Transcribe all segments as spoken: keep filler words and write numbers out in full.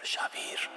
شبیر.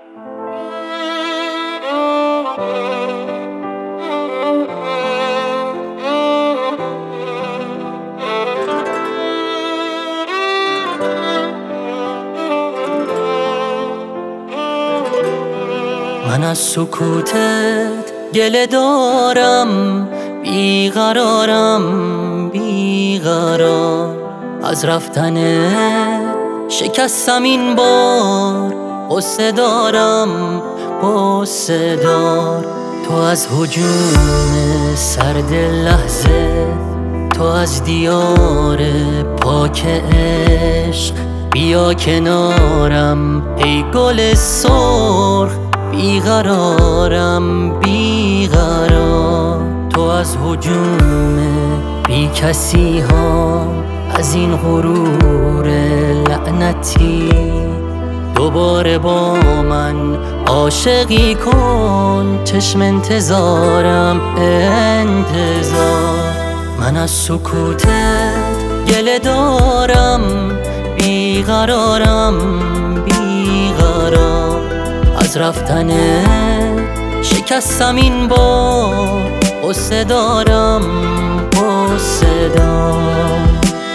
من از سکوتت گله دارم، بیقرارم بیقرار. از رفتنت شکستم این بار، قصه دارم قصه دار. تو از هجوم سرد لحظه، تو از دیار پاک عشق، بیا کنارم ای گل سرخ. بیقرارم بیقرار. تو از هجوم بی کسی ها، از این غرور لعنتی، دوباره با من عاشقی کن. چشم انتظارم انتظار. من از سکوتت گله دارم، بیقرارم بیقرار. از رفتنت شکستم این بار، قصه دارم قصه دار.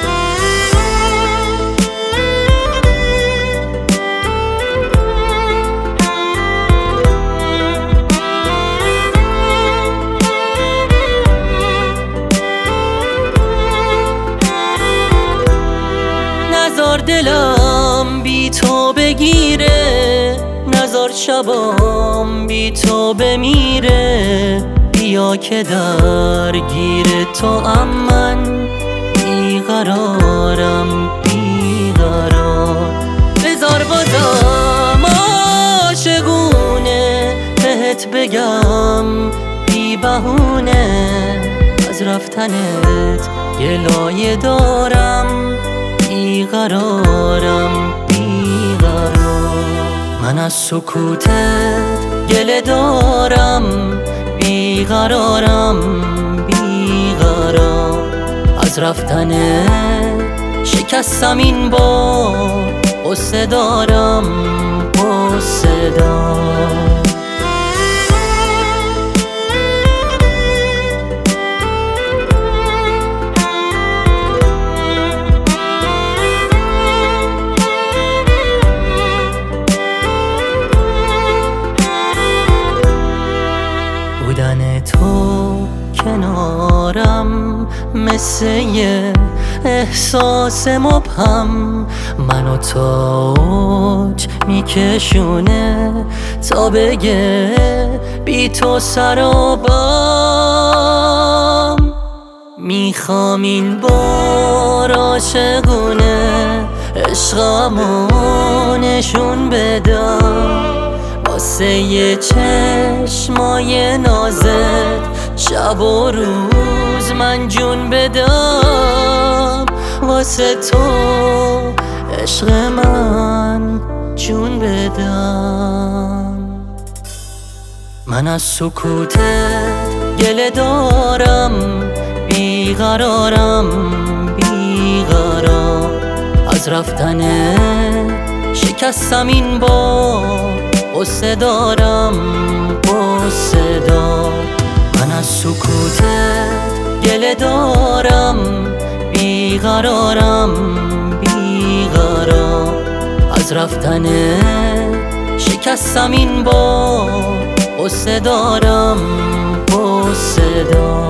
نزار دلم بی تو بگیره، نزار شبام بی تو بمیره. بیا که درگیر تو ام من، بیقرارم بیقرار. بذار بازم عاشقونه بهت بگم بی بهونه، از رفتنت گلایه دارم، بیقرارم بیقرار. من از سکوتت گله دارم، بیقرارم بیقرار. از رفتنت شکستم این بار، قصه دارم قصه دار. بودن تو کنارم مثل یه احساس مبهم، منو تا اوج میکشونه تا بگه بی تو سرابم. میخوام این بار عاشقونه عشقمو نشون بدم، واسه یه چشمای نازت شب و روز من جون بدم. واسه تو عشق من جون بدم. من از سکوتت گله دارم، بیقرارم بیقرار. از رفتنت شکستم این بار، قصه دارم قصه دار. من از سکوتت گله دارم، بیقرارم بیقرار. از رفتنت شکستم این بار، قصه دارم قصه دار.